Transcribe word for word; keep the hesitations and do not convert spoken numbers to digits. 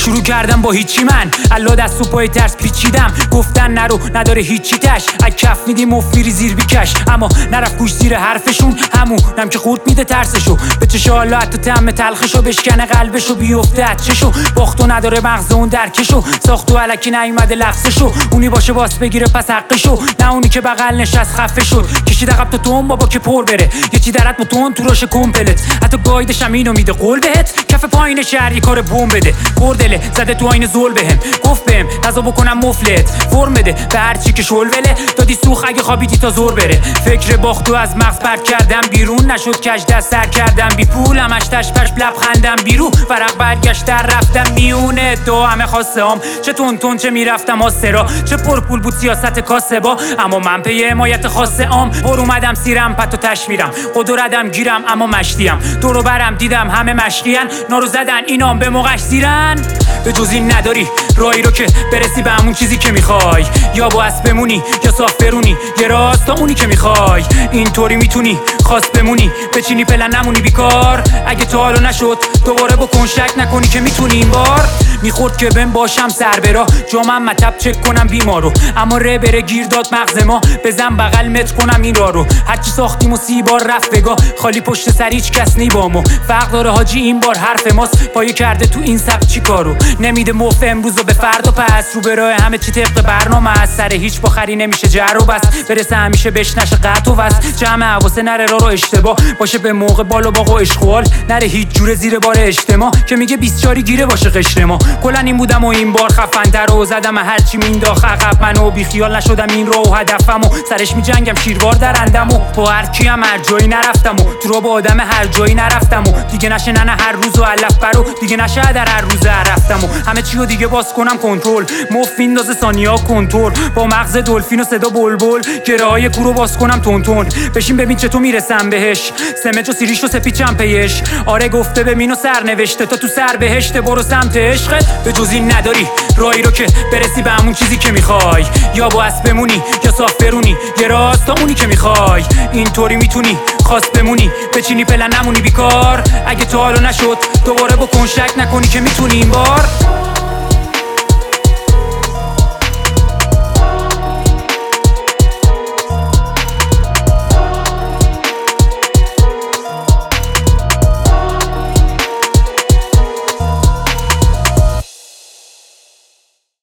شروع کردم با هیچی من الله دست و پای ترس پیچیدم گفتن نرو نداره هیچی تش از کف میدی مفت میری زیر بیکش اما نرفت گوش زیر حرفشون همونم که خورد میده ترسشو به چشا حالا حتی طعم تلخشو بشکنه قلبشو بیفته چشو باختو نداره مغز اون درکشو ساختو الکی نیومده لفظشو اونی باشه باس بگیره پس حقشو نه اونی که بغل نشست خفه شد کشید عقب تا تون بابا که پر بره یه چی درت متون تو راش کمپلت حتی گایدش هم اینو میده قول بهت کف پایین شهر یه کار بوم بده بردله زده تو آینه زول بهم گفت بهم غذا بکنم مفلت فرم بده به هر چی که شلوله دادی سوخ اگه خوابیدی تا زور بره فکر باختو از مغز پرت کردم بیرون نشد کج دست سر کردم بی پول همش تش پش لبخندم بیرو فرق برگشت در رفتم میونه تو همه خواسته هم چه تون تون چه میرفتم آسرا چه پر پول بود سیاست کاسه با اما من پی حمایت خاصه عام پر اومدم سیرم پتو تش میرم قدرتم گیرم اما مشتیم دورو برم دیدم همه مشقیان نارو زدن اینام به موقعش زیرن به جز این نداری راهی رو که برسی به همون چیزی که میخوای یا با اسب بمونی یا صاف برونی یه راست تا اونی که میخوای اینطوری میتونی خواست بمونی بچینی پلن نمونی بیکار اگه تا حالا نشد دوباره بکن شک نکنی که میتونی این بار میخورد که بهم باشم سر برا جامم مطب چک کنم بیمارو اما ره بره گیر داد مغز ما بزن بغل متر کنم این را رو هرچی ساختیم و سی بار رفت بگاه خالی پشت سر هیچ کس نیبامو فرق داره حاجی این بار حرف ماست پایه کرده تو این سبک چی کارو نمیده موف امروز و به فردا پس رو به راه همه چی طبق برنامه از سر هیچ بخری نمیشه جر و بس برسه همیشه بهش نشه قطع و وصل جمع حواسه نره را رو اشتباه باشه به موقع بالا باقا اشغال نره هیچ جوره زیر بار اجتماع که میگه بیست چاری گیره باشه قشر ما کلا این بودم و این بار خفن‌تر و زدم هرچی مینداخت عقب منو بی خیال نشدم این رو و هدفم و سرش میجنگم شیروار درندم و با هر کی هم هر جایی نرفتم و تو رو با آدم هر جایی نرفتم و دیگه نشه نه هر روز و علف برو دیگه نشه در هر روز رفتم و همه چی رو دیگه باز کنم کنترل مف میندازه ثانیا کنترل با مغز دلفین و صدا بلبل گره‌های کورو باز کنم تون تون بشین ببین چطور میرسم بهش سمج و سیریش و سپیچم پیش آره گفته ببین و سر نوشته تا تو سر بهشت برو سمت عشقت به جز این نداری راهی رو که برسی به همون چیزی که میخوای یا با اسب بمونی یا صاف برونی یه راست تا اونی که میخوای اینطوری میتونی خواست بمونی بچینی پلن نمونی بیکار اگه تا حالا نشد دوباره بکن شک نکنی که میتونی این بار